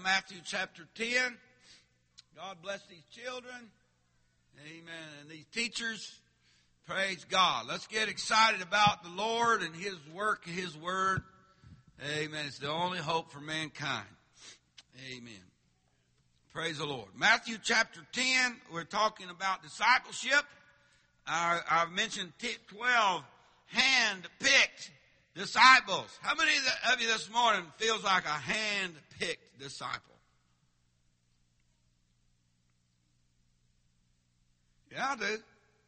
Matthew chapter 10. God bless these children. Amen. And these teachers. Praise God. Let's get excited about the Lord and His work, His Word. Amen. It's the only hope for mankind. Amen. Praise the Lord. Matthew chapter 10, we're talking about discipleship. I've mentioned 12 hand-picked disciples. How many of you this morning feels like a hand-picked disciple? Yeah, I do.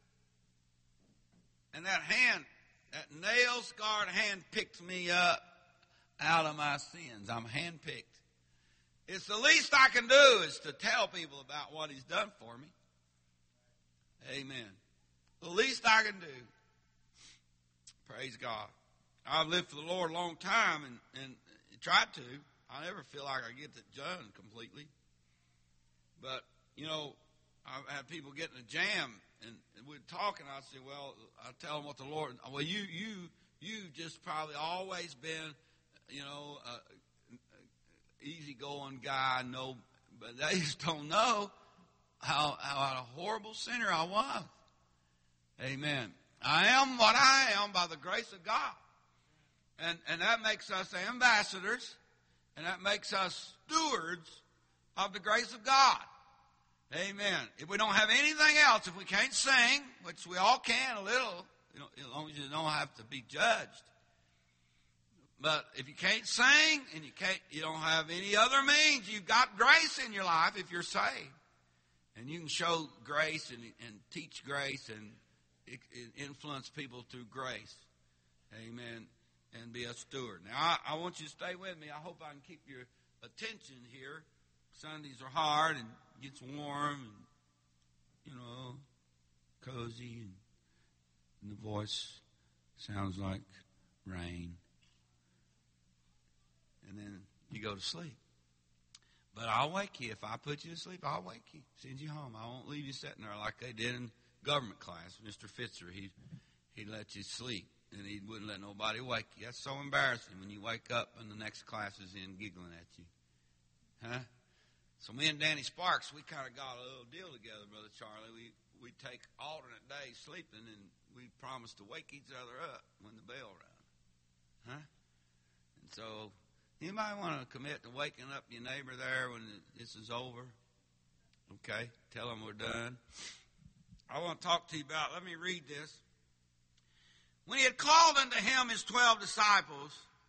And that nail-scarred hand picked me up out of my sins. I'm hand-picked. It's the least I can do is to tell people about what He's done for me. Amen. The least I can do. Praise God. I've lived for the Lord a long time and tried to. I never feel like I get it done completely. But, you know, I've had people get in a jam and we'd talk and I'd say, well, I tell them what the Lord, well, you just probably always been, you know, easygoing guy, no, but they just don't know how a horrible sinner I was. Amen. I am what I am by the grace of God. And that makes us ambassadors, and that makes us stewards of the grace of God. Amen. If we don't have anything else, if we can't sing, which we all can a little, you know, as long as you don't have to be judged. But if you can't sing and you don't have any other means, you've got grace in your life if you're saved. And you can show grace and teach grace and influence people through grace. Amen. And be a steward. Now, I want you to stay with me. I hope I can keep your attention here. Sundays are hard and it gets warm and, you know, cozy and the voice sounds like rain. And then you go to sleep. But I'll wake you. If I put you to sleep, I'll wake you. Send you home. I won't leave you sitting there like they did in government class. Mr. Fitzer, he'd let you sleep. And he wouldn't let nobody wake you. That's so embarrassing when you wake up and the next class is in giggling at you. Huh? So me and Danny Sparks, we kind of got a little deal together, Brother Charlie. We take alternate days sleeping and we promise to wake each other up when the bell rings. Huh? And so, anybody want to commit to waking up your neighbor there when this is over? Okay, tell them we're done. I want to talk to you about, let me read this. When He had called unto Him His 12 disciples,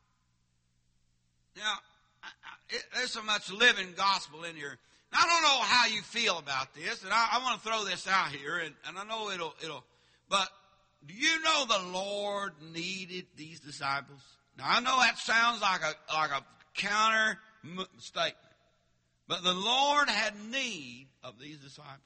now, there's so much living gospel in here. Now, I don't know how you feel about this, and I want to throw this out here, and I know it'll, but do you know the Lord needed these disciples? Now, I know that sounds like a counter statement, but the Lord had need of these disciples.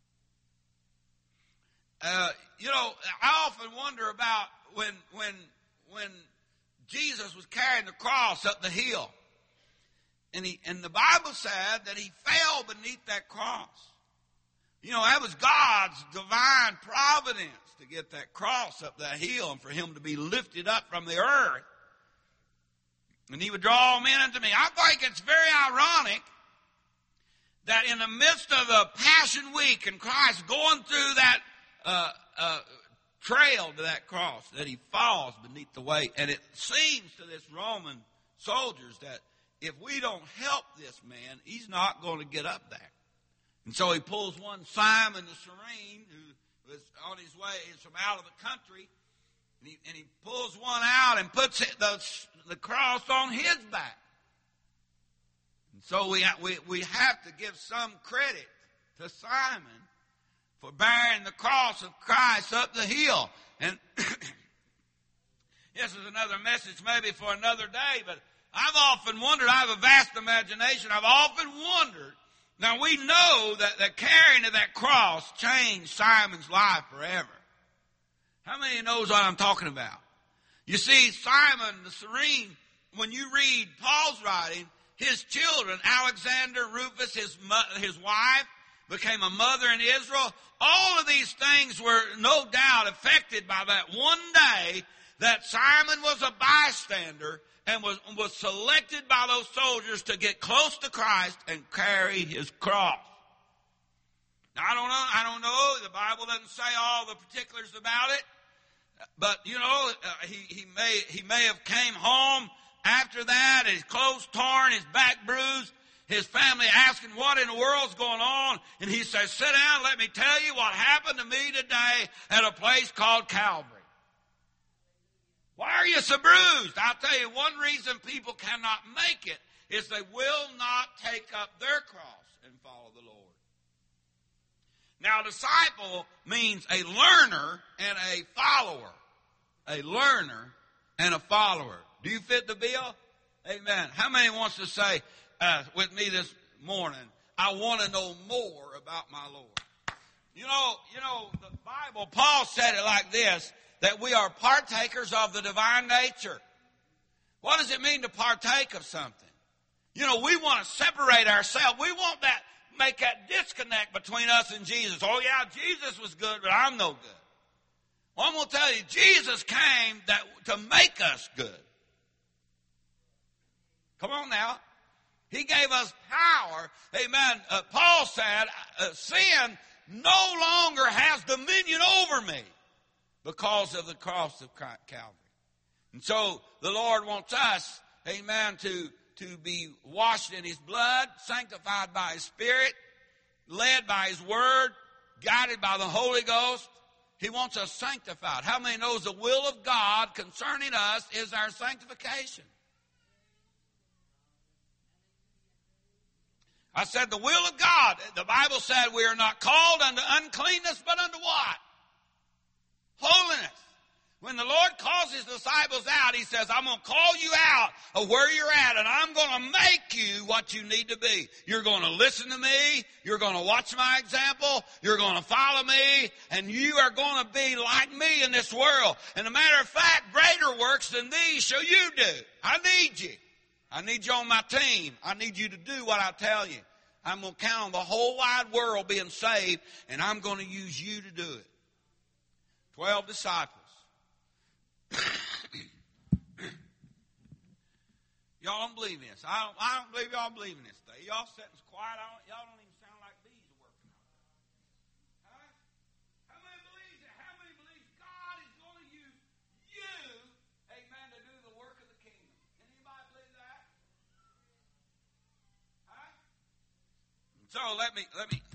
You know, I often wonder about when Jesus was carrying the cross up the hill. And the Bible said that He fell beneath that cross. You know, that was God's divine providence to get that cross up that hill and for Him to be lifted up from the earth. And He would draw all men unto me. I think it's very ironic that in the midst of the Passion Week and Christ going through that trail to that cross, that He falls beneath the weight. And it seems to this Roman soldiers that if we don't help this man, he's not going to get up there. And so he pulls one Simon the Cyrene, who was on his way, he's from out of the country, and he pulls one out and puts the cross on his back. And so we have to give some credit to Simon for bearing the cross of Christ up the hill. And this is another message maybe for another day, but I've often wondered, I have a vast imagination, I've often wondered, now we know that the carrying of that cross changed Simon's life forever. How many knows what I'm talking about? You see, Simon the Cyrene, when you read Paul's writing, his children, Alexander, Rufus, his wife, became a mother in Israel. All of these things were no doubt affected by that one day that Simon was a bystander and was selected by those soldiers to get close to Christ and carry his cross. Now, I don't know. The Bible doesn't say all the particulars about it. But, he may have came home after that, his clothes torn, his back bruised, his family asking what in the world's going on. And he says, sit down, let me tell you what happened to me today at a place called Calvary. Why are you so bruised? I'll tell you, one reason people cannot make it is they will not take up their cross and follow the Lord. Now, disciple means a learner and a follower. A learner and a follower. Do you fit the bill? Amen. How many wants to say with me this morning, I want to know more about my Lord? You know, the Bible, Paul said it like this, that we are partakers of the divine nature. What does it mean to partake of something? You know, we want to separate ourselves. We want that, make that disconnect between us and Jesus. Oh yeah, Jesus was good, but I'm no good. Well, I'm going to tell you, Jesus came to make us good. Come on now. He gave us power. Amen. Paul said, sin no longer has dominion over me because of the cross of Calvary. And so the Lord wants us, amen, to be washed in his blood, sanctified by his Spirit, led by his word, guided by the Holy Ghost. He wants us sanctified. How many knows the will of God concerning us is our sanctification? I said the will of God. The Bible said we are not called unto uncleanness, but unto what? Holiness. When the Lord calls his disciples out, he says, I'm going to call you out of where you're at, and I'm going to make you what you need to be. You're going to listen to me. You're going to watch my example. You're going to follow me, and you are going to be like me in this world. And a matter of fact, greater works than these shall you do. I need you. I need you on my team. I need you to do what I tell you. I'm going to count on the whole wide world being saved, and I'm going to use you to do it. 12 disciples. Y'all don't believe this. I don't believe y'all believe in this thing. Y'all sitting quiet. Y'all don't even sound like bees working on it. Huh? How many believes it? How many believes God is going to use you, amen, to do the work of the kingdom? Can anybody believe that? Huh? So let me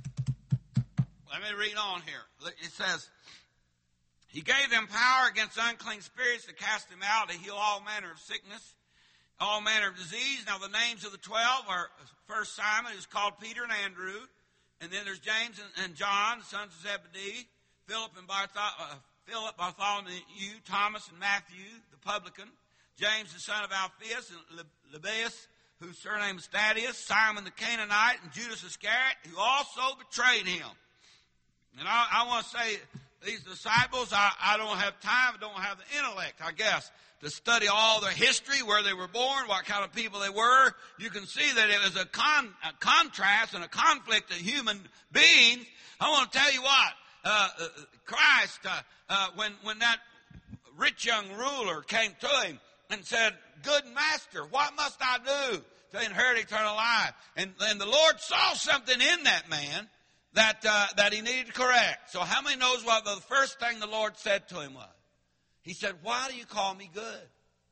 read on here. It says, he gave them power against unclean spirits to cast them out, to heal all manner of sickness, all manner of disease. Now the names of the 12 are first Simon, who's called Peter and Andrew. And then there's James and John, the sons of Zebedee, Philip, Bartholomew, Thomas and Matthew, the publican, James, the son of Alphaeus, and Lebbaeus, whose surname is Thaddeus, Simon the Canaanite, and Judas Iscariot, who also betrayed him. And I want to say, these disciples, I don't have time, I don't have the intellect, I guess, to study all their history, where they were born, what kind of people they were. You can see that it was a contrast and a conflict of human beings. I want to tell you what, Christ, when that rich young ruler came to him and said, good master, what must I do to inherit eternal life? And the Lord saw something in that man that he needed to correct. So how many knows what the first thing the Lord said to him was? He said, why do you call me good?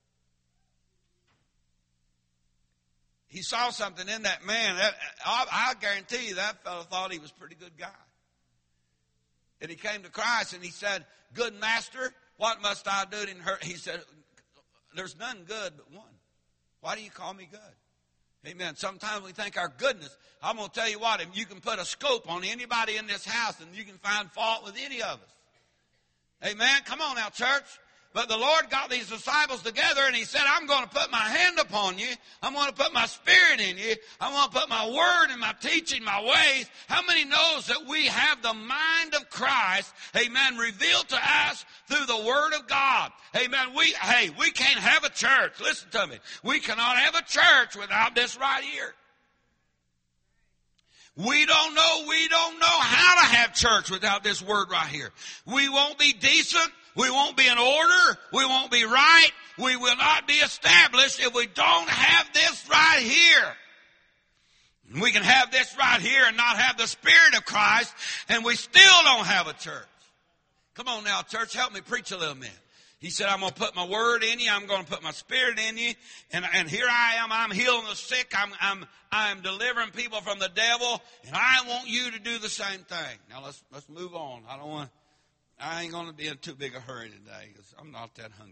He saw something in that man. I guarantee you that fellow thought he was a pretty good guy. And he came to Christ and he said, good master, what must I do to inherit? He said, there's none good but one. Why do you call me good? Amen. Sometimes we think our goodness. I'm going to tell you what, if you can put a scope on anybody in this house and you can find fault with any of us. Amen. Come on now, church. But the Lord got these disciples together and he said, I'm going to put my hand upon you. I'm going to put my spirit in you. I'm going to put my word and my teaching, my ways. How many knows that we have the mind of Christ, amen, revealed to us through the word of God? Amen. We can't have a church. Listen to me. We cannot have a church without this right here. We don't know how to have church without this word right here. We won't be decent. We won't be in order. We won't be right. We will not be established if we don't have this right here. We can have this right here and not have the Spirit of Christ, and we still don't have a church. Come on now, church, help me preach a little bit. He said, I'm going to put my word in you. I'm going to put my Spirit in you. And here I am. I'm healing the sick. I'm delivering people from the devil. And I want you to do the same thing. Now let's move on. I ain't going to be in too big a hurry today because I'm not that hungry.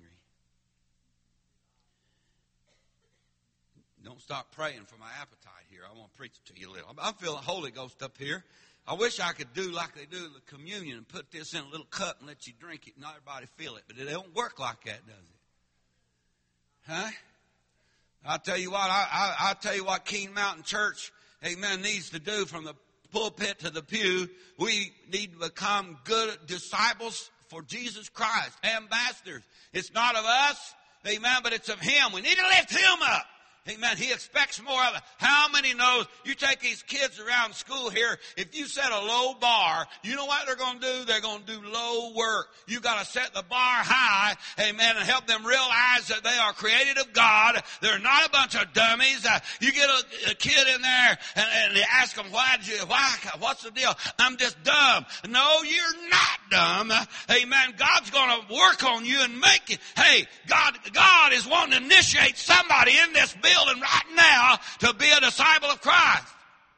Don't stop praying for my appetite here. I want to preach it to you a little. I feel the Holy Ghost up here. I wish I could do like they do the communion and put this in a little cup and let you drink it and not everybody feel it. But it don't work like that, does it? Huh? I'll tell you what, I'll tell you what Keene Mountain Church, amen, needs to do from the pulpit to the pew. We need to become good disciples for Jesus Christ, ambassadors. It's not of us, amen, but it's of Him. We need to lift Him up. Amen. He expects more of it. How many knows you take these kids around school here, if you set a low bar, you know what they're going to do? They're going to do low work. You got to set the bar high, amen, and help them realize that they are created of God. They're not a bunch of dummies. You get a kid in there and you ask them, what's the deal? I'm just dumb. No, you're not dumb. Amen. God's going to work on you and make it. Hey, God is wanting to initiate somebody in this building right now to be a disciple of Christ.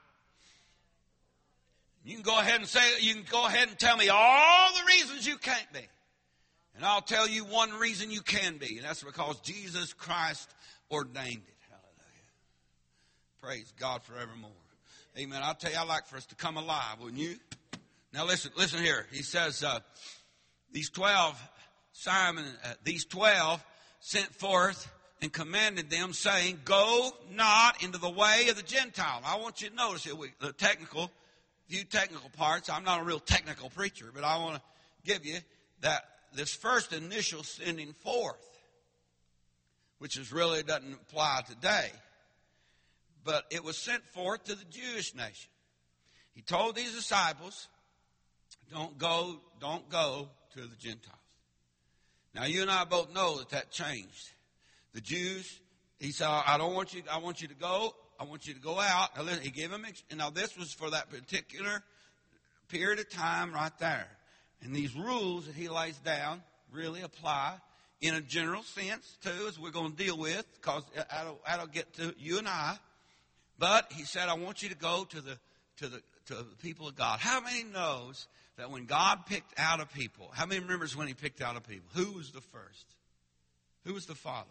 You can go ahead and tell me all the reasons you can't be. And I'll tell you one reason you can be, and that's because Jesus Christ ordained it. Hallelujah. Praise God forevermore. Amen. I'll tell you, I'd like for us to come alive, wouldn't you? Now listen here. He says, these 12 sent forth and commanded them, saying, go not into the way of the Gentile. I want you to notice here, few technical parts. I'm not a real technical preacher, but I want to give you that this first initial sending forth, which really doesn't apply today, but it was sent forth to the Jewish nation. He told these disciples, don't go to the Gentiles. Now you and I both know that changed. The Jews, he said, I want you to go. I want you to go out. He gave them, and now this was for that particular period of time right there. And these rules that he lays down really apply in a general sense too, as we're going to deal with, because that'll get to you and I. But he said, I want you to go to the people of God. How many knows that when God picked out a people, how many remembers when He picked out a people? Who was the first? Who was the father?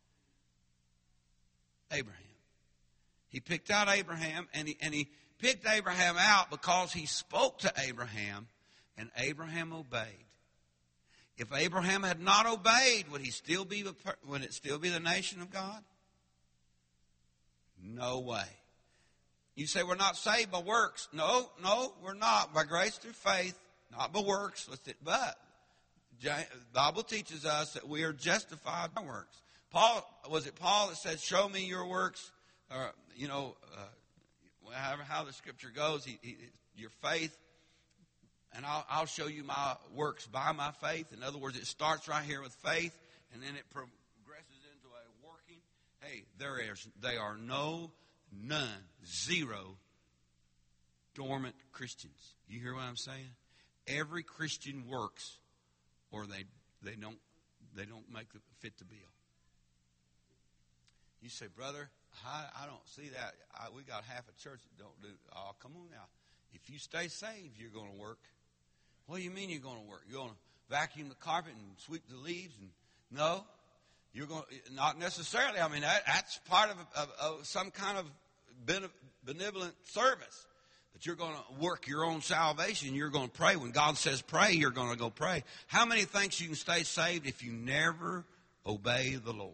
Abraham. He picked out Abraham, and he picked Abraham out because He spoke to Abraham, and Abraham obeyed. If Abraham had not obeyed, would it still be the nation of God? No way. You say we're not saved by works. No, we're not. By grace through faith, not by works. But the Bible teaches us that we are justified by works. Was it Paul that said, show me your works? How the scripture goes, your faith, and I'll show you my works by my faith. In other words, it starts right here with faith, and then it progresses into a working. Hey, there are none, zero dormant Christians. You hear what I'm saying? Every Christian works, or they don't fit the bill. You say, brother, I don't see that. We got half a church that don't do. Oh, come on now. If you stay saved, you're going to work. What do you mean you're going to work? You're going to vacuum the carpet and sweep the leaves? And no, you're going to, not necessarily. I mean, that's part of some kind of benevolent service. But you're going to work your own salvation. You're going to pray. When God says pray, you're going to go pray. How many think you can stay saved if you never obey the Lord?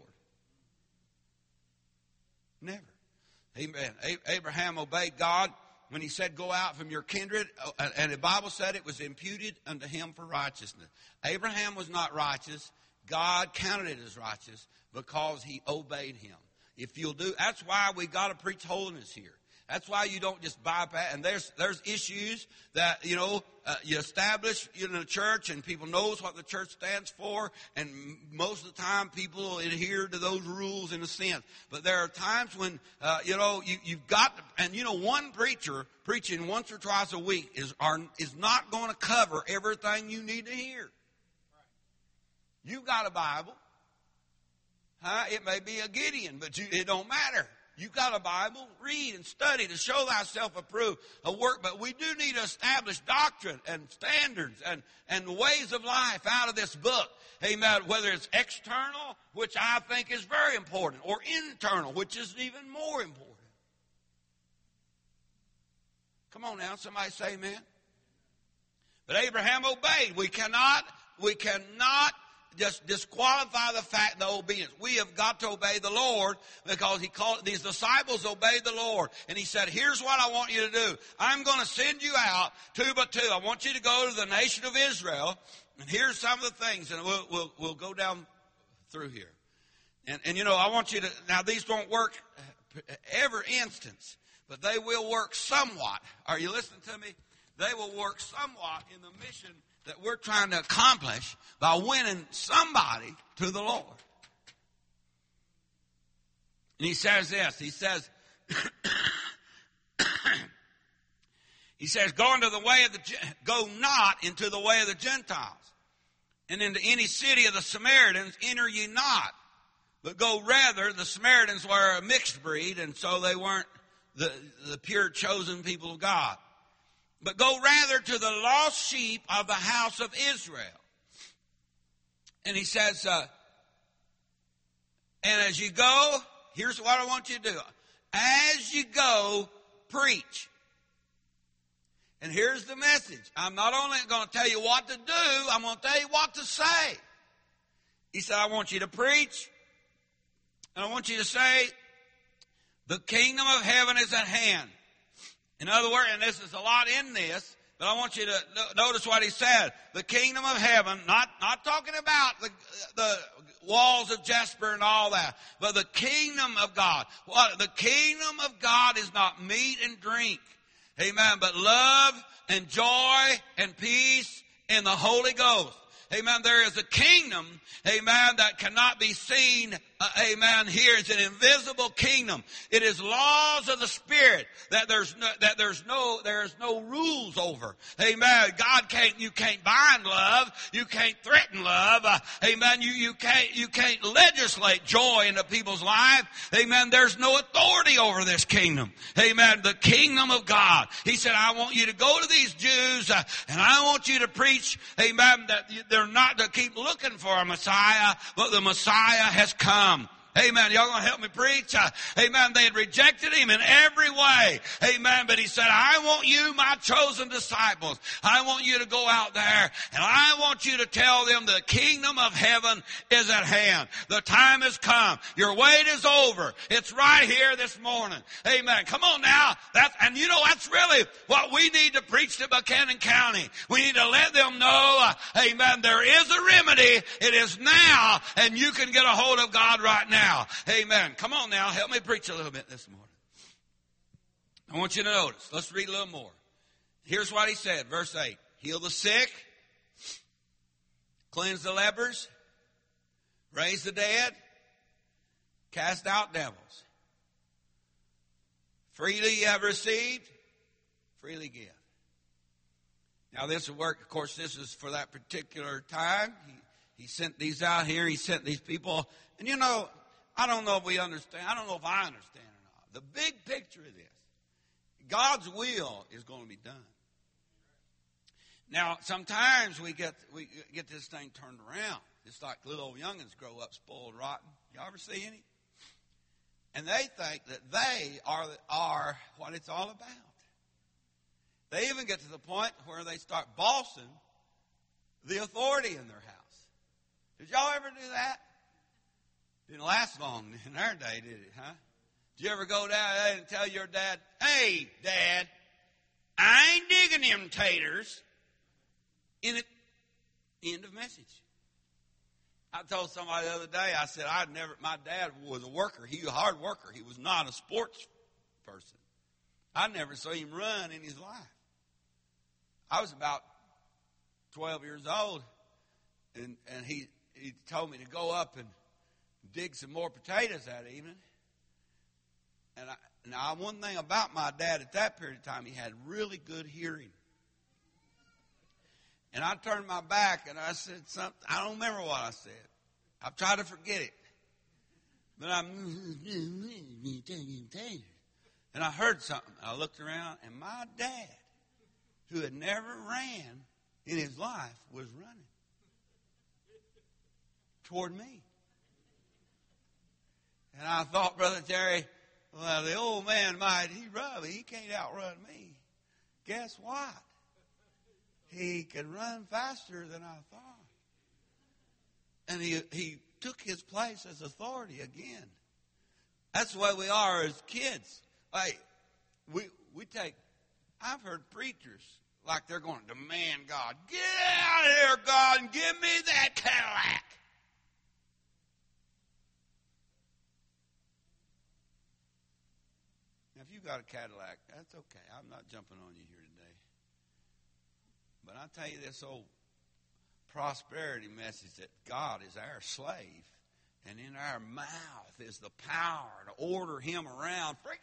Never. Amen. Abraham obeyed God when He said, go out from your kindred. And the Bible said it was imputed unto him for righteousness. Abraham was not righteous. God counted it as righteous because he obeyed Him. If you'll do, that's why we got to preach holiness here. That's why you don't just bypass. And there's issues that, you establish in the church and people knows what the church stands for. And most of the time people adhere to those rules in a sense. But there are times when, you've got to, and one preacher preaching once or twice a week is not going to cover everything you need to hear. You've got a Bible. It may be a Gideon, but it don't matter. You've got a Bible, read and study to show thyself approved, a work. But we do need to establish doctrine and standards and ways of life out of this book. Amen. Whether it's external, which I think is very important, or internal, which is even more important. Come on now, somebody say amen. But Abraham obeyed. We cannot just disqualify the fact of obedience. We have got to obey the Lord because these disciples obeyed the Lord. And he said, here's what I want you to do. I'm going to send you out 2 by 2. I want you to go to the nation of Israel. And here's some of the things. And we'll go down through here. And I want you to, now these don't work every instance, but they will work somewhat. Are you listening to me? They will work somewhat in the mission that we're trying to accomplish by winning somebody to the Lord. And he says this. He says, go not into the way of the Gentiles, and into any city of the Samaritans enter ye not, but go rather. The Samaritans were a mixed breed, and so they weren't the pure chosen people of God. But go rather to the lost sheep of the house of Israel. And he says, and as you go, here's what I want you to do. As you go, preach. And here's the message. I'm not only going to tell you what to do, I'm going to tell you what to say. He said, I want you to preach. And I want you to say, the kingdom of heaven is at hand. In other words, and this is a lot in this, but I want you to notice what he said. The kingdom of heaven, not talking about the walls of Jasper and all that, but the kingdom of God. The kingdom of God is not meat and drink. Amen. But love and joy and peace in the Holy Ghost. Amen. There is a kingdom, amen, that cannot be seen, amen, here. It's an invisible kingdom. It is laws of the Spirit that there's no rules over. Amen. You can't bind love. You can't threaten love. Amen. You can't legislate joy into people's life. Amen. There's no authority over this kingdom. Amen. The kingdom of God. He said, I want you to go to these Jews, and I want you to preach, amen, that they're not to keep looking for a Messiah, but the Messiah has come. Amen. Y'all going to help me preach? Amen. They had rejected him in every way. Amen. But he said, I want you, my chosen disciples. I want you to go out there and I want you to tell them the kingdom of heaven is at hand. The time has come. Your wait is over. It's right here this morning. Amen. Come on now. That's really what we need to preach to Buchanan County. We need to let them know, amen, there is a remedy. It is now, and you can get a hold of God right now. Amen. Come on now. Help me preach a little bit this morning. I want you to notice. Let's read a little more. Here's what he said. Verse 8. Heal the sick. Cleanse the lepers. Raise the dead. Cast out devils. Freely you have received. Freely give. Now this will work. Of course, this is for that particular time. He sent these out here. He sent these people. And I don't know if we understand. I don't know if I understand or not. The big picture of this, God's will is going to be done. Now, sometimes we get this thing turned around. It's like little old youngins grow up spoiled rotten. Y'all ever see any? And they think that they are what it's all about. They even get to the point where they start bossing the authority in their house. Did y'all ever do that? Didn't last long in our day, did it, huh? Did you ever go down there and tell your dad, hey, Dad, I ain't digging them taters. End of message. I told somebody the other day, I said, my dad was a worker. He was a hard worker. He was not a sports person. I never saw him run in his life. I was about 12 years old, and he told me to go up and dig some more potatoes that evening. And now, one thing about my dad at that period of time, he had really good hearing. And I turned my back and I said something. I don't remember what I said. I've tried to forget it. But and I heard something. I looked around, and my dad, who had never ran in his life, was running toward me. And I thought, Brother Terry, well, the old man he run, but he can't outrun me. Guess what? He could run faster than I thought. And he took his place as authority again. That's the way we are as kids. Like, I've heard preachers like they're going to demand God. Get out of here, God, and give me that Cadillac. Now, if you've got a Cadillac, that's okay. I'm not jumping on you here today. But I'll tell you this old prosperity message that God is our slave, and in our mouth is the power to order him around. Forget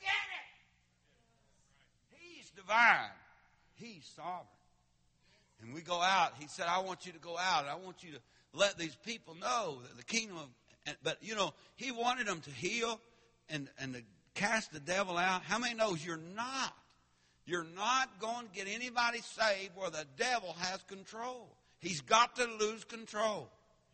it! He's divine. He's sovereign. And we go out. He said, I want you to go out, and I want you to let these people know that the kingdom of... But, he wanted them to heal and to cast the devil out. How many knows you're not? You're not going to get anybody saved where the devil has control. He's got to lose control.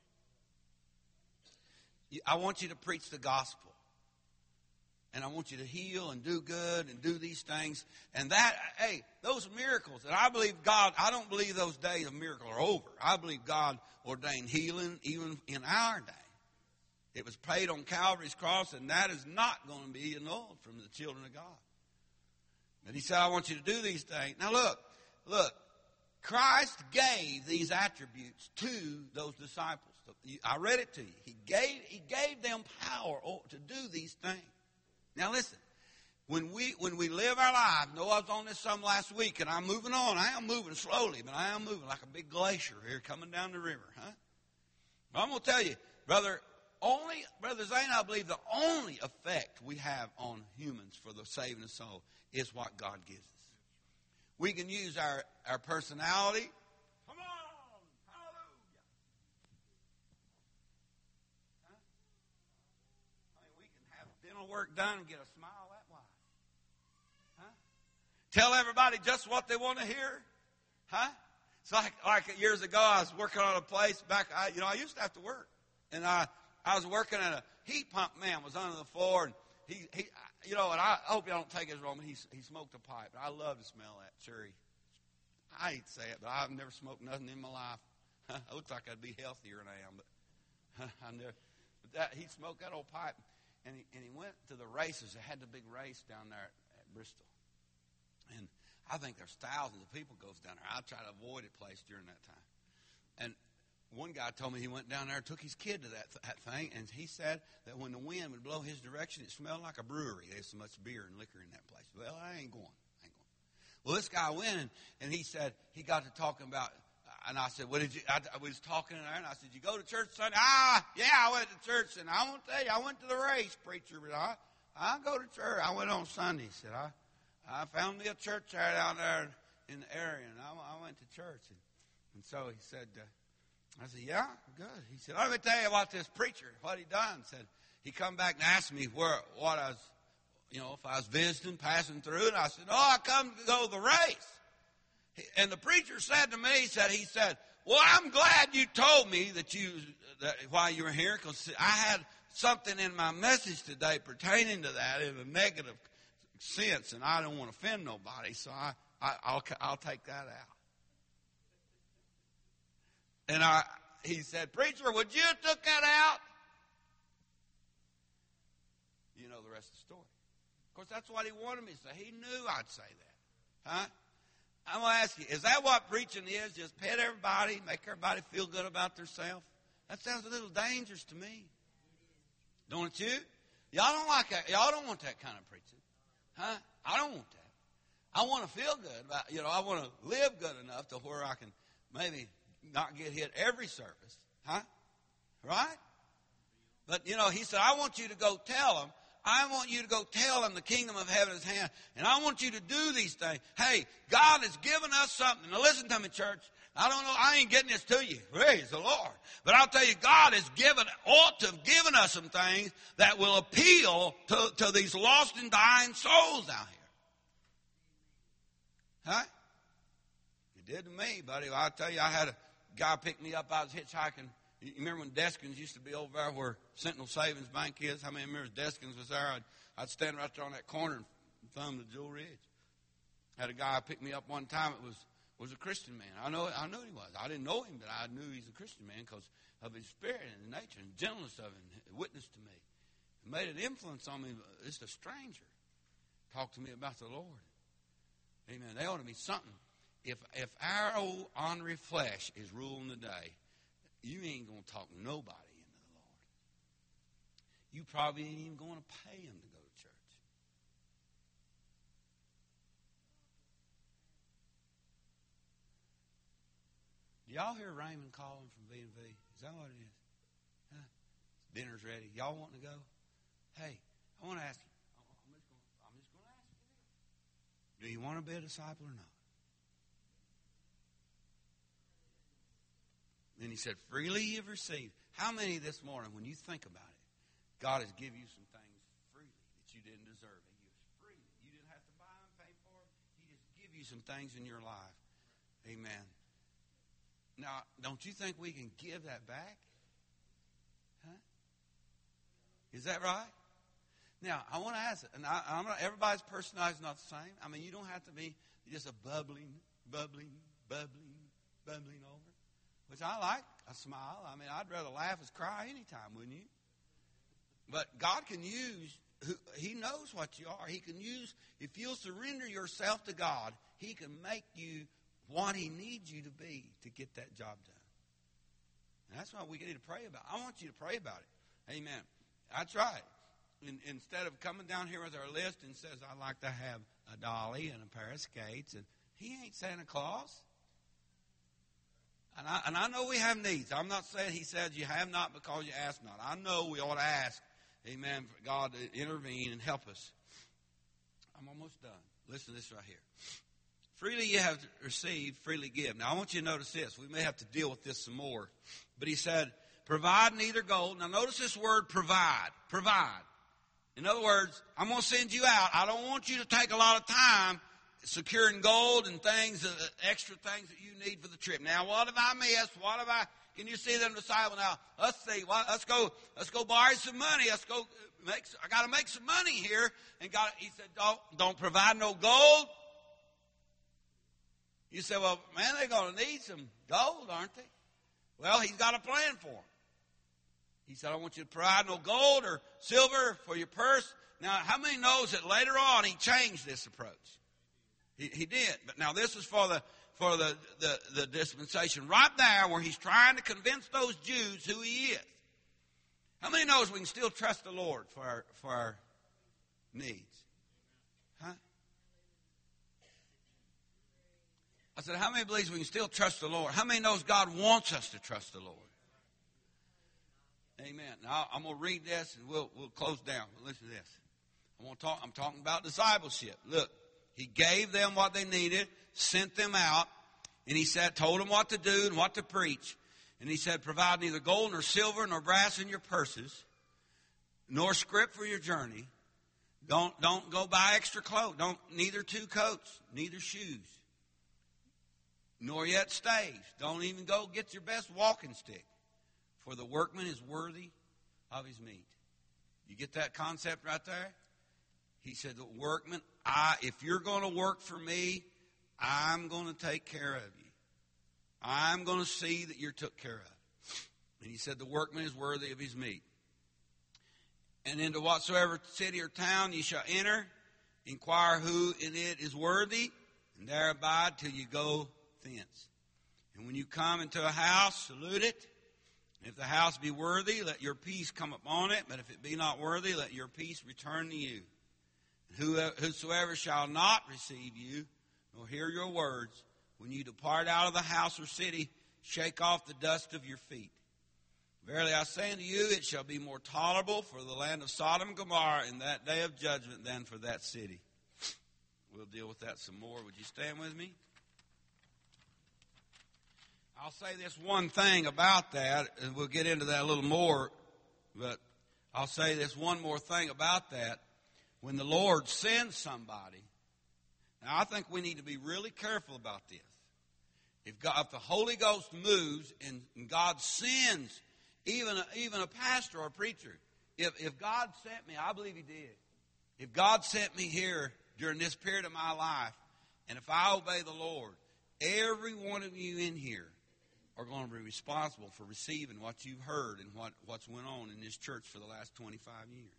I want you to preach the gospel. And I want you to heal and do good and do these things. And those miracles that I believe God, I don't believe those days of miracle are over. I believe God ordained healing even in our day. It was paid on Calvary's cross, and that is not going to be annulled from the children of God. And he said, I want you to do these things. Now look, Christ gave these attributes to those disciples. I read it to you. He gave them power to do these things. Now listen, when we live our lives, I was on this some last week, and I'm moving on. I am moving slowly, but I am moving like a big glacier here coming down the river. Huh? But I'm going to tell you, Brother Zane, I believe the only effect we have on humans for the saving of soul is what God gives us. We can use our personality. Come on! Hallelujah! Huh? I mean, we can have dental work done and get a smile that wide. Huh? Tell everybody just what they want to hear. Huh? It's like years ago, I was working on a place back. I used to have to work, and I was working at a heat pump. Man was under the floor, and he and I hope y'all don't take it wrong, but he smoked a pipe. I love to smell that cherry. I hate to say it, but I've never smoked nothing in my life. It looks like I'd be healthier than I am, but I never. But he smoked that old pipe, and he went to the races. They had the big race down there at Bristol, and I think there's thousands of people goes down there. I try to avoid a place during that time, and one guy told me he went down there and took his kid to that thing, and he said that when the wind would blow his direction, it smelled like a brewery. There's so much beer and liquor in that place. Well, I ain't going. Well, this guy went, and he said he got to talking about, and I said, what did you, I was talking in there, and I said, you go to church Sunday? Yeah, I went to church, and I won't tell you, I went to the race, preacher, but I go to church. I went on Sunday. He said, I found me a church down there in the area, and I went to church. And so he said, I said, yeah, good. He said, let me tell you about this preacher, what he done. Said, he come back and asked me what I was, if I was visiting, passing through. And I said, I come to go to the race. And the preacher said to me, he said, well, I'm glad you told me that why you were here, because I had something in my message today pertaining to that in a negative sense, and I don't want to offend nobody, so I'll take that out. And he said, preacher, would you have took that out? You know the rest of the story. Of course, that's what he wanted me to say. He knew I'd say that. Huh? I'm going to ask you, is that what preaching is? Just pet everybody, make everybody feel good about themselves? That sounds a little dangerous to me. Don't you? Y'all don't like that. Y'all don't want that kind of preaching. Huh? I don't want that. I want to feel good about, I want to live good enough to where I can maybe not get hit every service. Huh? Right? But, he said, I want you to go tell them. I want you to go tell them the kingdom of heaven is hand. And I want you to do these things. Hey, God has given us something. Now listen to me, church. I don't know. I ain't getting this to you. Praise the Lord. But I'll tell you, God ought to have given us some things that will appeal to these lost and dying souls out here. Huh? It did to me, buddy. I'll tell you, I had a guy pick me up. I was hitchhiking. You remember when Deskins used to be over there where Sentinel Savings Bank is? How many remember Deskins was there? I'd stand right there on that corner and thumb the Jewel Ridge. Had a guy pick me up one time. It was a Christian man. I knew he was. I didn't know him, but I knew he's a Christian man because of his spirit and his nature and gentleness of him. It witnessed to me. It made an influence on me. It's a stranger. Talk to me about the Lord. Amen. There ought to be something. If our old ornery flesh is ruling the day, you ain't going to talk nobody into the Lord. You probably ain't even going to pay him to go to church. Do y'all hear Raymond calling from V&V? Is that what it is? Huh? Dinner's ready. Y'all want to go? Hey, I want to ask you. I'm just going to ask you this. Do you want to be a disciple or not? Then he said, freely you've received. How many this morning, when you think about it, God has given you some things freely that you didn't deserve? He gives freely. You didn't have to buy them, pay for them. He just give you some things in your life. Amen. Now, don't you think we can give that back? Huh? Is that right? Now, I want to ask it. And everybody's personality is not the same. I mean, you don't have to be just a bubbling over. Which I like, a smile. I mean, I'd rather laugh as cry anytime, wouldn't you? But God can use, He knows what you are. He can use, if you'll surrender yourself to God, He can make you what He needs you to be to get that job done. And that's what we need to pray about. I want you to pray about it. Amen. That's right. Instead of coming down here with our list and says, I'd like to have a dolly and a pair of skates, and He ain't Santa Claus. And I know we have needs. I'm not saying He says you have not because you ask not. I know we ought to ask, amen, for God to intervene and help us. I'm almost done. Listen to this right here. Freely you have received, freely give. Now, I want you to notice this. We may have to deal with this some more. But He said, provide neither gold. Now, notice this word provide. Provide. In other words, I'm going to send you out. I don't want you to take a lot of time securing gold and things, extra things that you need for the trip. Now, what have I missed? Can you see them disciples now? Let's see. Let's go borrow some money. I got to make some money here. And God, He said, don't provide no gold. You say, well, man, they're going to need some gold, aren't they? Well, He's got a plan for them. He said, I want you to provide no gold or silver for your purse. Now, how many knows that later on He changed this approach? He did. But now this is for the dispensation right there where He's trying to convince those Jews who He is. How many knows we can still trust the Lord for our needs? Huh? I said, how many believes we can still trust the Lord? How many knows God wants us to trust the Lord? Amen. Now, I'm going to read this and we'll close down. Listen to this. I'm talking about discipleship. Look, He gave them what they needed, sent them out, and He said, told them what to do and what to preach. And He said, provide neither gold nor silver nor brass in your purses, nor scrip for your journey. Don't go buy extra clothes. Neither 2 coats, neither shoes, nor yet staves. Don't even go get your best walking stick. For the workman is worthy of his meat. You get that concept right there? He said, the workman, if you're going to work for me, I'm going to take care of you. I'm going to see that you're took care of. And He said, the workman is worthy of his meat. And into whatsoever city or town ye shall enter, inquire who in it is worthy, and there abide till you go thence. And when you come into a house, salute it. If the house be worthy, let your peace come upon it. But if it be not worthy, let your peace return to you. Whosoever shall not receive you, nor hear your words, when you depart out of the house or city, shake off the dust of your feet. Verily I say unto you, it shall be more tolerable for the land of Sodom and Gomorrah in that day of judgment than for that city. We'll deal with that some more. Would you stand with me? I'll say this one thing about that, and we'll get into that a little more, but I'll say this one more thing about that. When the Lord sends somebody, now I think we need to be really careful about this. If the Holy Ghost moves and God sends even a pastor or a preacher, if God sent me, I believe He did. If God sent me here during this period of my life, and if I obey the Lord, every one of you in here are going to be responsible for receiving what you've heard and what's went on in this church for the last 25 years.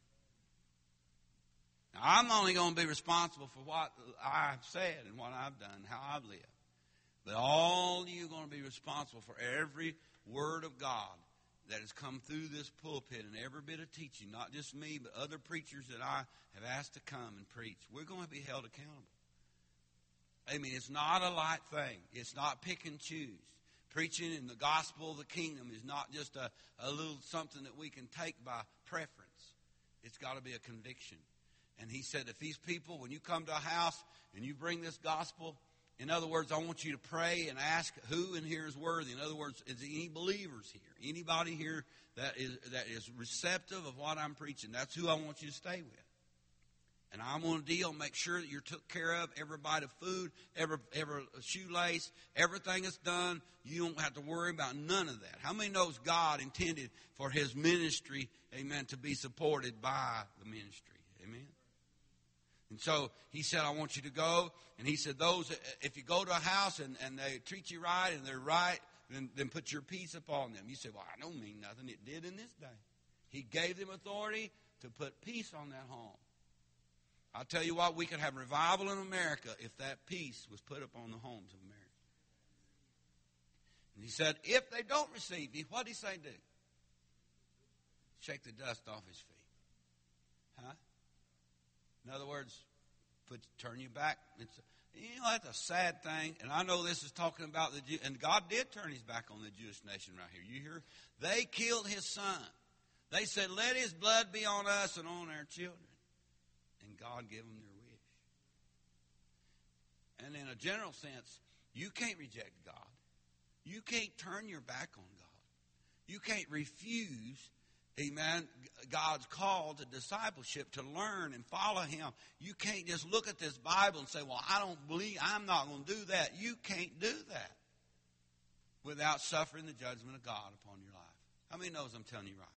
Now, I'm only going to be responsible for what I've said and what I've done, how I've lived. But all of you are going to be responsible for every word of God that has come through this pulpit and every bit of teaching, not just me, but other preachers that I have asked to come and preach. We're going to be held accountable. I mean, it's not a light thing. It's not pick and choose. Preaching in the gospel of the kingdom is not just a little something that we can take by preference. It's got to be a conviction. And he said, if these people, when you come to a house and you bring this gospel, in other words, I want you to pray and ask who in here is worthy. In other words, is there any believers here? Anybody here that is receptive of what I'm preaching? That's who I want you to stay with. And I'm going to make sure that you're took care of, every bite of food, every shoelace, everything is done. You don't have to worry about none of that. How many knows God intended for His ministry, amen, to be supported by the ministry? Amen. And so he said, I want you to go. And he said, if you go to a house and they treat you right and they're right, then put your peace upon them. You say, well, I don't mean nothing. It did in this day. He gave them authority to put peace on that home. I'll tell you what, we could have revival in America if that peace was put upon the homes of America. And he said, if they don't receive you, what did he say do? Shake the dust off his feet. Huh? In other words, turn your back. That's a sad thing. And I know this is talking about and God did turn His back on the Jewish nation right here. You hear? They killed His son. They said, let His blood be on us and on our children. And God gave them their wish. And in a general sense, you can't reject God. You can't turn your back on God. You can't refuse, amen, God's call to discipleship, to learn and follow Him. You can't just look at this Bible and say, well, I'm not going to do that. You can't do that without suffering the judgment of God upon your life. How many knows I'm telling you right?